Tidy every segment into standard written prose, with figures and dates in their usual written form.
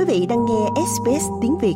vị đang nghe SBS tiếng Việt.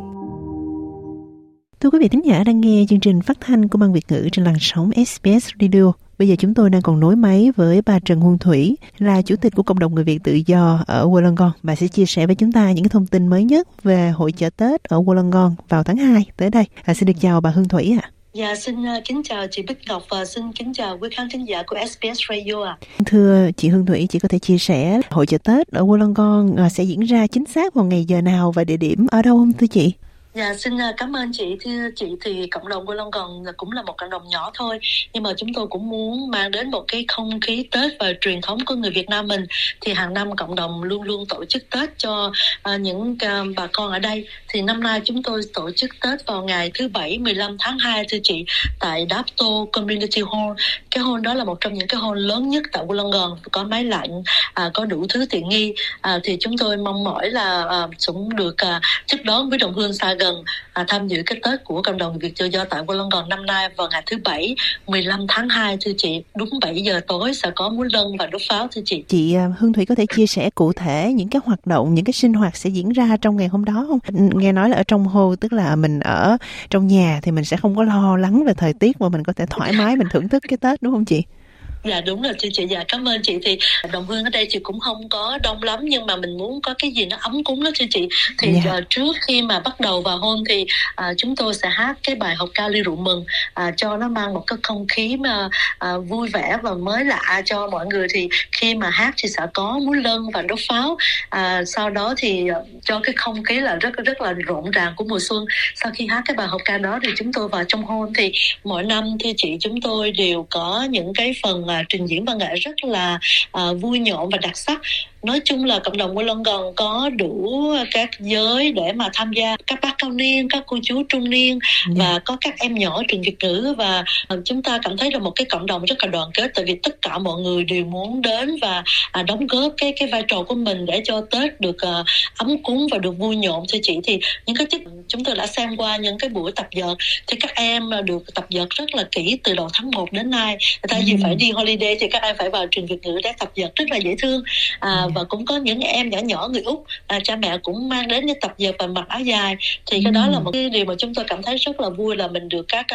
Thưa quý vị thính giả đang nghe chương trình phát thanh của Ban Việt ngữ trên làn sóng SBS Radio. Bây giờ chúng tôi đang còn nối máy với bà Trần Huân Thủy, là chủ tịch của cộng đồng người Việt tự do ở Wollongong. Bà sẽ chia sẻ với chúng ta những cái thông tin mới nhất về hội chợ Tết ở Wollongong vào tháng 2 tới đây. Xin được chào bà Huân Thủy ạ. Dạ, xin kính chào chị Bích Ngọc và xin kính chào quý khán thính giả của SBS Radio ạ. Thưa chị Hương Thủy, chị có thể chia sẻ hội chợ Tết ở Wollongong sẽ diễn ra chính xác vào ngày giờ nào và địa điểm ở đâu không thưa chị? Dạ, xin cảm ơn chị. Thưa chị thì cộng đồng Wollongong cũng là một cộng đồng nhỏ thôi, nhưng mà chúng tôi cũng muốn mang đến một cái không khí Tết và truyền thống của người Việt Nam mình. Thì hàng năm cộng đồng luôn luôn tổ chức Tết cho những bà con ở đây. Thì năm nay chúng tôi tổ chức Tết vào ngày thứ Bảy 15 tháng 2 thưa chị, tại Dapto Community Hall. Cái hall đó là một trong những cái hall lớn nhất tại Wollongong, có máy lạnh, có đủ thứ tiện nghi. Thì chúng tôi mong mỏi là cũng được tiếp đón với đồng hương xa gần tham dự cái Tết của cộng đồng Việt tự do tại Wollongong năm nay vào ngày thứ Bảy 15 tháng 2 thưa chị. Đúng 7 giờ tối sẽ có múa lân và đốt pháo thưa chị. Chị Hương Thủy có thể chia sẻ cụ thể những cái hoạt động, những cái sinh hoạt sẽ diễn ra trong ngày hôm đó không? Nghe nói là ở trong hall, tức là mình ở trong nhà thì mình sẽ không có lo lắng về thời tiết mà mình có thể thoải mái mình thưởng thức cái Tết đúng không chị? Dạ đúng rồi thưa chị. Dạ cảm ơn chị. Thì đồng hương ở đây chị cũng không có đông lắm, nhưng mà mình muốn có cái gì nó ấm cúng đó thưa chị. Thì trước khi mà bắt đầu vào hôn thì chúng tôi sẽ hát cái bài Hột Cao Ly Rượu Mừng, cho nó mang một cái không khí mà vui vẻ và mới lạ cho mọi người. Thì khi mà hát thì sẽ có múa lân và đốt pháo. Sau đó thì cho cái không khí là rất là rộn ràng của mùa xuân. Sau khi hát cái bài Hột Cao đó thì chúng tôi vào trong hôn. Thì mỗi năm thưa chị, chúng tôi đều có những cái phần trình diễn văn nghệ rất là vui nhộn và đặc sắc. Nói chung là cộng đồng Wollongong có đủ các giới để mà tham gia, các bác cao niên, các cô chú trung niên và có các em nhỏ trường Việt ngữ. Và chúng ta cảm thấy là một cái cộng đồng rất là đoàn kết, tại vì tất cả mọi người đều muốn đến và đóng góp cái vai trò của mình để cho Tết được ấm cúng và được vui nhộn thưa chị. Thì những cái chúng tôi đã xem qua những cái buổi tập dượt thì các em được tập dượt rất là kỹ từ đầu tháng 1 đến nay. Tại vì phải đi holiday thì các em phải vào trường Việt ngữ để tập dượt rất là dễ thương. Và cũng có những em nhỏ người Úc, cha mẹ cũng mang đến để tập dượt và mặc áo dài. Thì cái đó là một cái điều mà chúng tôi cảm thấy rất là vui, là mình được các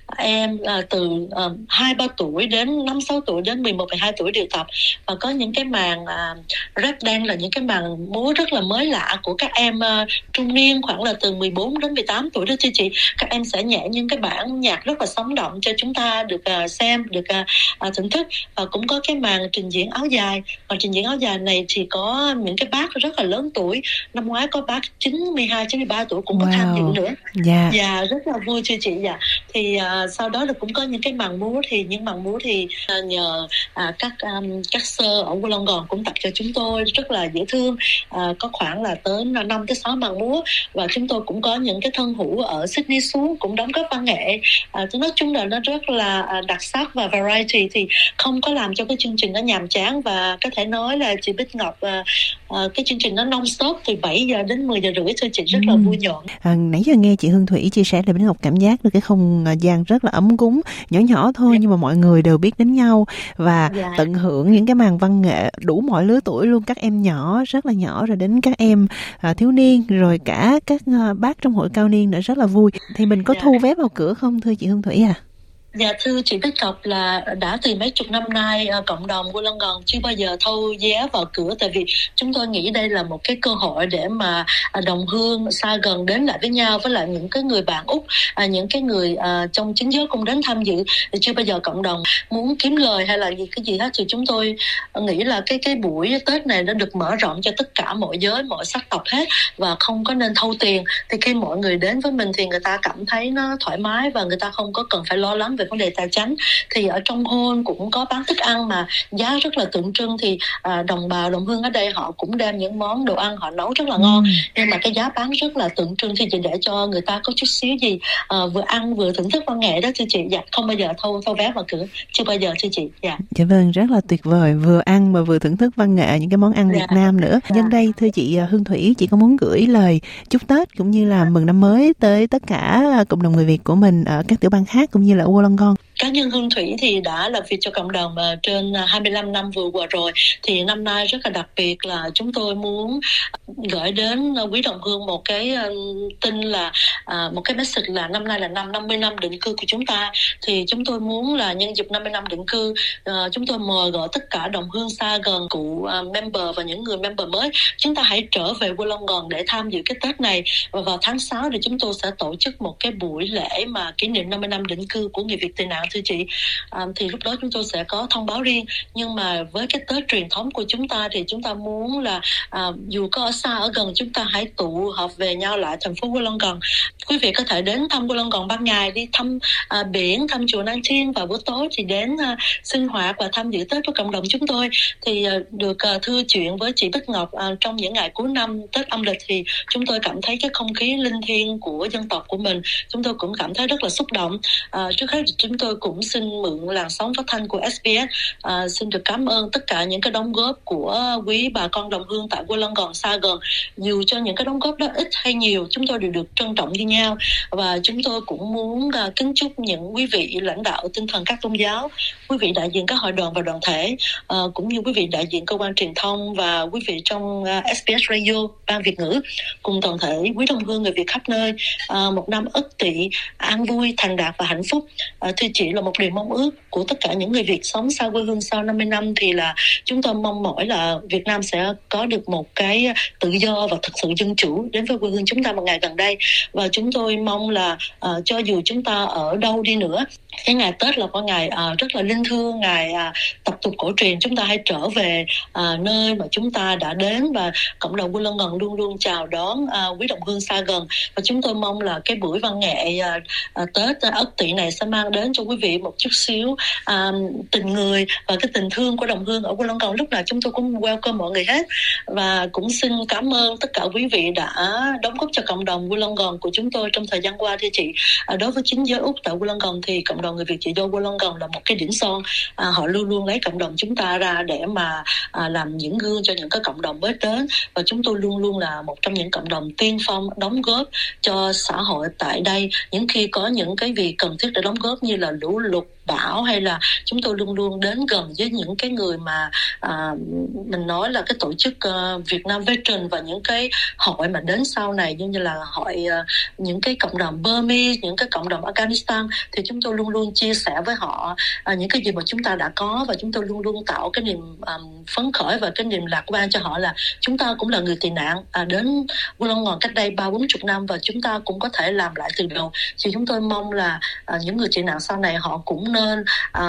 em từ 2-3 tuổi đến 5-6 tuổi đến 11-12 tuổi đều tập. Và có những cái màn rap dance là những cái màn múa rất là mới lạ của các em trung niên khoảng là từ 14 đến 18 tuổi đó thưa chị. Các em sẽ nhảy những cái bản nhạc rất là sống động cho chúng ta được xem, được thưởng thức. Và cũng có cái màn trình diễn áo dài. Và trình diễn áo dài này thì có những cái bác rất là lớn tuổi. Năm ngoái có bác 92-93 tuổi cũng có tham dự nữa. Dạ, rất là vui thưa chị. Dạ. Thì sau đó là cũng có những cái màn múa. Thì những màn múa thì nhờ các sơ ở Wollongong cũng tập cho chúng tôi rất là dễ thương. Có khoảng là tới 5-6 màn múa. Và chúng tôi cũng có những cái thân hữu ở Sydney xuống cũng đóng góp văn nghệ. Nói chung là nó rất là đặc sắc và variety, thì không có làm cho cái chương trình nó nhàm chán. Và có thể nói là chị Bích Ngọc, cái chương trình nó non-stop từ 7 giờ đến 10 giờ rưỡi thôi chị, rất là vui nhộn. Nãy giờ nghe chị Hương Thủy chia sẻ là Bích Ngọc cảm giác được cái không gian rất là ấm cúng, nhỏ thôi nhưng mà mọi người đều biết đến nhau và tận hưởng những cái màn văn nghệ đủ mọi lứa tuổi luôn, các em nhỏ rất là nhỏ rồi đến các em thiếu niên, rồi cả các bác trong hội cao niên nữa, rất là vui. Thì mình có thu vé vào cửa không thưa chị Hương Thủy à? Dạ thưa chị Bích Ngọc, là đã từ mấy chục năm nay cộng đồng Wollongong chưa bao giờ thâu vé vào cửa, tại vì chúng tôi nghĩ đây là một cái cơ hội để mà đồng hương xa gần đến lại với nhau, với lại những cái người bạn Úc, những cái người trong chính giới cũng đến tham dự. Thì chưa bao giờ cộng đồng muốn kiếm lời hay là cái gì hết, thì chúng tôi nghĩ là cái buổi Tết này nó được mở rộng cho tất cả mọi giới, mọi sắc tộc hết và không có nên thâu tiền. Thì khi mọi người đến với mình thì người ta cảm thấy nó thoải mái và người ta không có cần phải lo lắng về vấn đề tài chính. Thì ở trong hôn cũng có bán thức ăn mà giá rất là tượng trưng. Thì đồng bào đồng hương ở đây họ cũng đem những món đồ ăn họ nấu rất là ngon, nhưng mà cái giá bán rất là tượng trưng, thì chỉ để cho người ta có chút xíu gì vừa ăn vừa thưởng thức văn nghệ đó thưa chị. Dạ, không bao giờ thâu vé vào cửa, chưa bao giờ thưa chị. Dạ vâng, rất là tuyệt vời, vừa ăn mà vừa thưởng thức văn nghệ, những cái món ăn Việt Nam nữa. Nhân đây thưa chị Hương Thủy, chị có muốn gửi lời chúc Tết cũng như là mừng năm mới tới tất cả cộng đồng người Việt của mình ở các tiểu bang khác cũng như là Wollongong? cá nhân Hương Thủy thì đã làm việc cho cộng đồng trên 25 năm vừa qua rồi. Thì năm nay rất là đặc biệt là chúng tôi muốn gửi đến quý đồng hương một cái tin là một cái message là năm nay là năm 50 năm định cư của chúng ta. Thì chúng tôi muốn là nhân dịp 50 năm định cư, chúng tôi mời gọi tất cả đồng hương xa gần, cụ member và những người member mới, chúng ta hãy trở về Wollongong để tham dự cái Tết này. Và vào tháng 6 thì chúng tôi sẽ tổ chức một cái buổi lễ mà kỷ niệm 50 năm định cư của người Việt tị nạn, thưa chị. Thì lúc đó chúng tôi sẽ có thông báo riêng, nhưng mà với cái Tết truyền thống của chúng ta thì chúng ta muốn là dù có ở xa ở gần, chúng ta hãy tụ họp về nhau lại thành phố Wollongong. Quý vị có thể đến thăm Wollongong ban ngày, đi thăm biển, thăm chùa Nang Thiên, và buổi tối thì đến sinh hoạt và tham dự Tết của cộng đồng chúng tôi. Thì được thưa chuyện với chị Bích Ngọc, trong những ngày cuối năm Tết âm lịch thì chúng tôi cảm thấy cái không khí linh thiêng của dân tộc của mình, chúng tôi cũng cảm thấy rất là xúc động. Trước hết chúng tôi cũng xin mượn làn sóng phát thanh của SBS, xin được cảm ơn tất cả những cái đóng góp của quý bà con đồng hương tại Wollongong xa gần. Dù cho những cái đóng góp đó ít hay nhiều, chúng tôi đều được trân trọng như nhau. Và chúng tôi cũng muốn kính chúc những quý vị lãnh đạo tinh thần các tôn giáo, quý vị đại diện các hội đoàn và đoàn thể, cũng như quý vị đại diện cơ quan truyền thông và quý vị trong SBS Radio, Ban Việt ngữ, cùng toàn thể quý đồng hương người Việt khắp nơi, một năm Ất Tỵ an vui, thành đạt và hạnh phúc. Thưa chị, là một điều mong ước của tất cả những người Việt sống xa quê hương sau 50 năm thì là chúng tôi mong mỏi là Việt Nam sẽ có được một cái tự do và thực sự dân chủ đến với quê hương chúng ta một ngày gần đây. Và chúng tôi mong là cho dù chúng ta ở đâu đi nữa, cái ngày Tết là một ngày rất là linh thiêng, ngày tập tục cổ truyền, chúng ta hãy trở về nơi mà chúng ta đã đến, và cộng đồng Wollongong luôn luôn chào đón quý đồng hương xa gần. Và chúng tôi mong là cái buổi văn nghệ Tết Ất Tỵ này sẽ mang đến cho quý vị một chút xíu tình người và cái tình thương của đồng hương ở Wollongong. Lúc nào chúng tôi cũng welcome mọi người hết. Và cũng xin cảm ơn tất cả quý vị đã đóng góp cho cộng đồng Wollongong của chúng tôi trong thời gian qua, thưa chị. Đối với chính giới Úc tại Wollongong thì cộng đồng người Việt tự do Wollongong là một cái đỉnh son. Họ luôn luôn lấy cộng đồng chúng ta ra để mà làm những gương cho những cái cộng đồng mới đến, và chúng tôi luôn luôn là một trong những cộng đồng tiên phong đóng góp cho xã hội tại đây. Những khi có những cái việc cần thiết để đóng góp như là lũ lụt, bão, hay là chúng tôi luôn luôn đến gần với những cái người mà mình nói là cái tổ chức Việt Nam Veteran và những cái hội mà đến sau này, như là hội những cái cộng đồng Burmese, những cái cộng đồng Afghanistan, thì chúng tôi luôn luôn chia sẻ với họ những cái gì mà chúng ta đã có, và chúng tôi luôn luôn tạo cái niềm phấn khởi và cái niềm lạc quan cho họ là chúng ta cũng là người tị nạn đến Wollongong cách đây 30-40 năm, và chúng ta cũng có thể làm lại từ đầu. Thì chúng tôi mong là những người tị nạn sau này họ cũng nên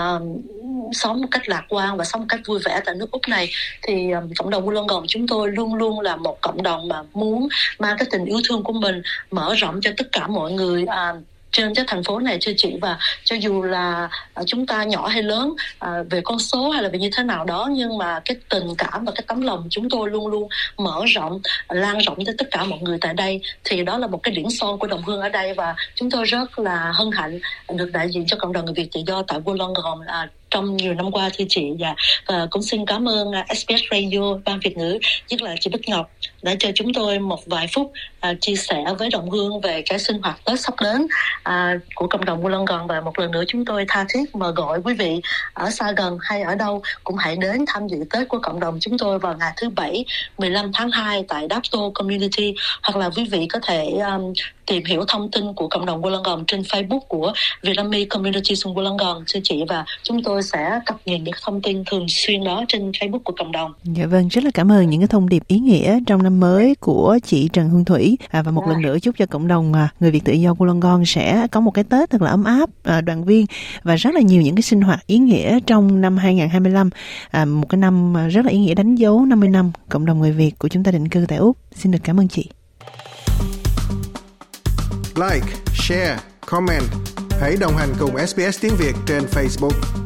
sống một cách lạc quan và sống một cách vui vẻ tại nước Úc này. Thì cộng đồng Wollongong chúng tôi luôn luôn là một cộng đồng mà muốn mang cái tình yêu thương của mình mở rộng cho tất cả mọi người trên cái thành phố này, thưa chị. Và cho dù là chúng ta nhỏ hay lớn về con số hay là về như thế nào đó, nhưng mà cái tình cảm và cái tấm lòng chúng tôi luôn luôn mở rộng, lan rộng tới tất cả mọi người tại đây. Thì đó là một cái điểm son của đồng hương ở đây, và chúng tôi rất là hân hạnh được đại diện cho cộng đồng người Việt tự do tại Wollongong trong nhiều năm qua, thưa chị. Và cũng xin cảm ơn SBS Radio, Ban Việt ngữ, nhất là chị Bích Ngọc đã cho chúng tôi một vài phút chia sẻ với đồng hương về cái sinh hoạt Tết sắp đến của cộng đồng Wollongong. Và một lần nữa chúng tôi tha thiết mời gọi quý vị ở xa gần hay ở đâu cũng hãy đến tham dự Tết của cộng đồng chúng tôi vào ngày thứ Bảy 15 tháng 2 tại Dapto Community, hoặc là quý vị có thể tìm hiểu thông tin của cộng đồng Wollongong trên Facebook của Vietnamese Community in Wollongong, thưa chị. Và chúng tôi sẽ cập nhật những thông tin thường xuyên đó trên Facebook của cộng đồng. Dạ vâng, rất là cảm ơn những cái thông điệp ý nghĩa trong năm mới của chị Trần Hương Thủy. Và một lần nữa chúc cho cộng đồng người Việt tự do Wollongong sẽ có một cái Tết thật là ấm áp, đoàn viên và rất là nhiều những cái sinh hoạt ý nghĩa trong năm 2025. Một cái năm rất là ý nghĩa đánh dấu 50 năm cộng đồng người Việt của chúng ta định cư tại Úc. Xin được cảm ơn chị. Like, share, comment. Hãy đồng hành cùng SBS tiếng Việt trên Facebook.